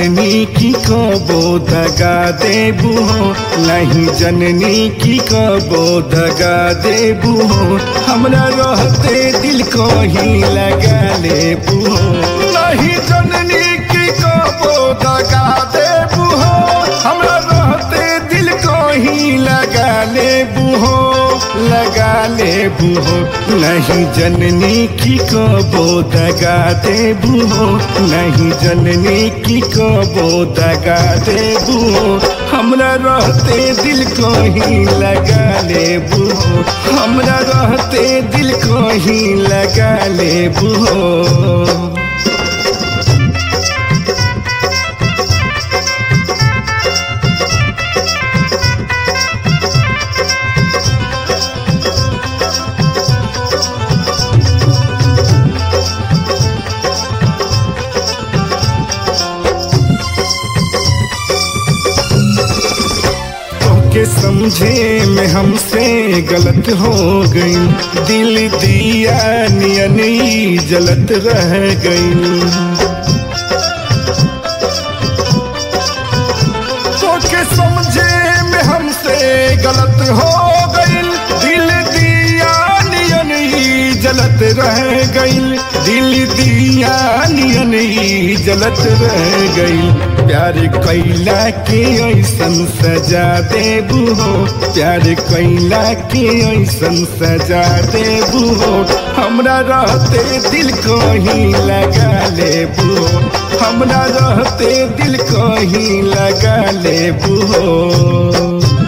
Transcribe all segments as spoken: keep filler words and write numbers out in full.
जननी की कबो दगा देबू हो, नहीं जननी की कबो दगा देबू हो, हमरा रहते दिल को ही लगा लेबू हो। नहीं जननी की कबो दगा देबू हो, हमरा रहते दिल को ही लगा लेबू हो, लगा लेबू हो। नहीं जननी की कबो दगा देबू हो, नहीं जननी की कबो दगा देबू हो, हमरा रहते दिल को ही लगा लेबू हो, हमरा रहते दिल को ही लगा लेबू हो। के समझे में हमसे गलत हो गई, दिल दिया नियनी जलत रह गई। तो के समझे में हमसे गलत हो गई, दिल दिया नियनी जलत रह गई, दिल दिया नियनी जलत रह गई। प्यार कैला के ऐसन सजा देबू हो, प्यार कैला के ऐसन सजा देबू हो, हमरा रहते दिल को ही लगा लेबू हो, हमरा रहते दिल को ही लगा लेबू हो।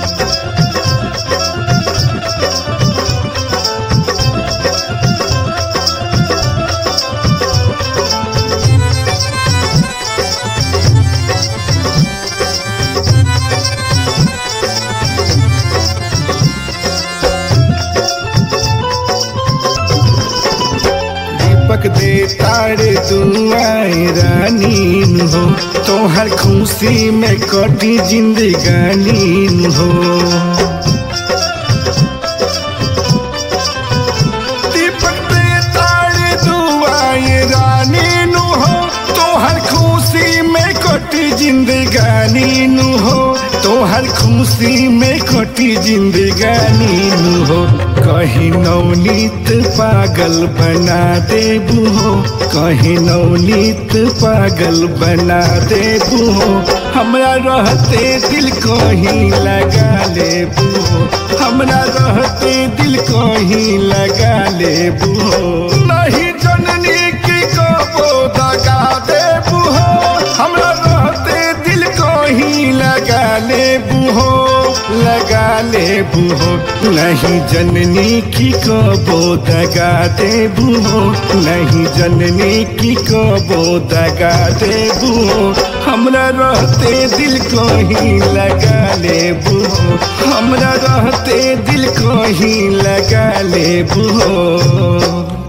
दे तारे दुआएं रानी हो, तोहर खुशी में कटी जिंदगानी हो। दीपक दे तारे दुआएं रानी हो, तोहर खुशी में कटी जिंदगानी हो, तोहर खुशी में कटी जिंदगानी हो। कहीं नवनीत पागल बना देबू हो, कहीं नवनीत पागल बना देबू हो, हमरा रहते दिल को ही लगा लेबू हो, हमरा रहते दिल को ही लगा लेबू हो। नहीं जननी की कबो दगा देबू हो, हमरा रहते दिल को ही लगा लेबू हो, लगा लेबू हो। नहीं जननी की कबो दगा देबू हो, नहीं जननी की कबो दगा देबू हो, हमरा रहते दिल को ही लगा लेबू हो, हमरा रहते दिल को ही लगा लेबू हो।